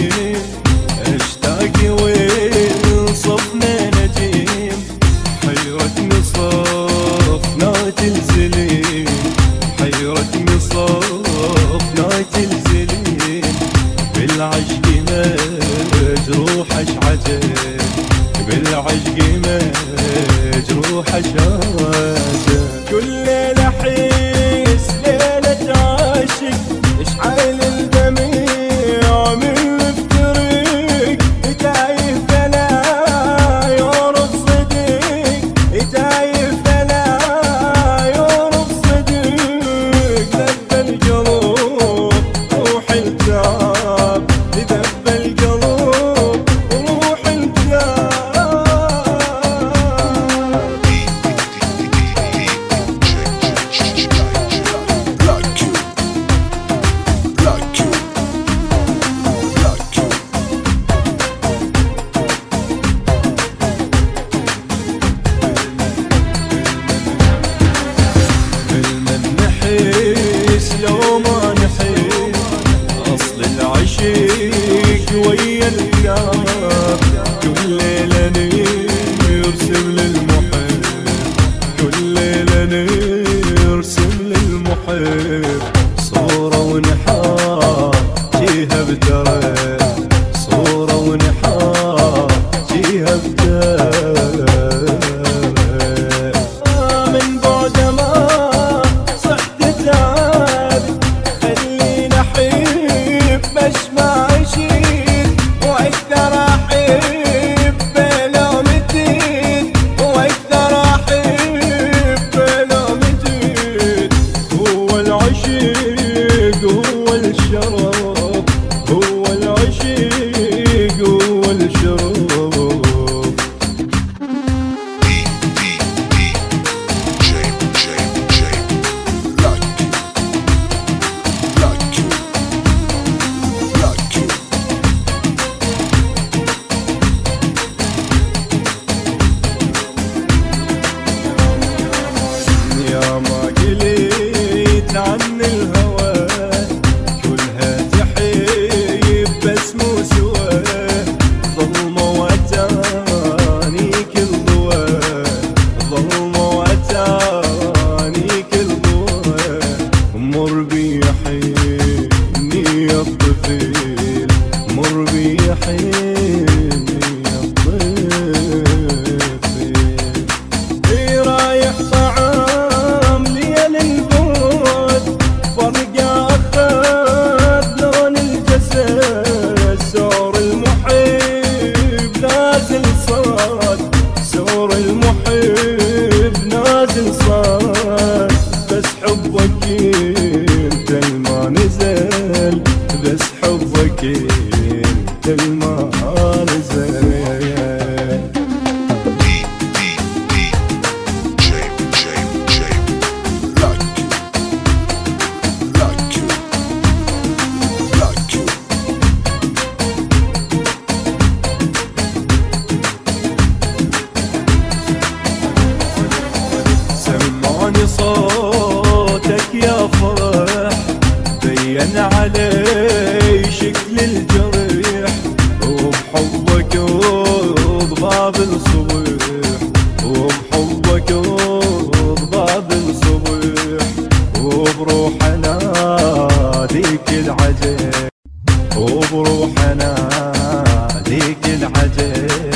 اشتاقي وين صفنا نجيم، حيرتني صفنات الزليم، حيرتني صفنات الزليم، بالعشق مجروح عجب، بالعشق مجروح عجب. كل ليلة احس ليلة عاشق، اشعل الدميع من الطريق، تايه فلا يعرف صديق، تايه فلا يعرف صديق. ذب القلوب روح التعب، ذب القلوب روح التعب. لو ما نحيس أصل العشيق ويا الكاب، كل ليلة نرسم للمحب، كل ليلة نرسم للمحب صورة ونحاكيها بدرب، صورة ونحاكيها بدرب. من بعد ما بسمع عشيق واكثر احب لو متيت، واكثر احب لو متيت. هو العشيق هو الشراب، هو العشيق هو الشراب. يا ما قليت عن الهوى كلها تحيب بس مو سوى، ظلمة واتاني كل ضوى، ظلمة واتاني كل ضوى. مر بي حيني يا الطفيل، مر بي حيني يا الطفيل. رايح طعام ليل البعد، فرقة أخذ لون الجسد، سور المحب نازل صاد، سور المحب نازل صاد. بس حبك انت الما نزل، بس حبك انت الما نزل. سمعني صوتك يا فرح، بين علي شكل الجريح، وبحبك وضباب الصبيح، وبحبك وضباب الصبيح، وبروح اناديك العجب، وبروح اناديك العجب.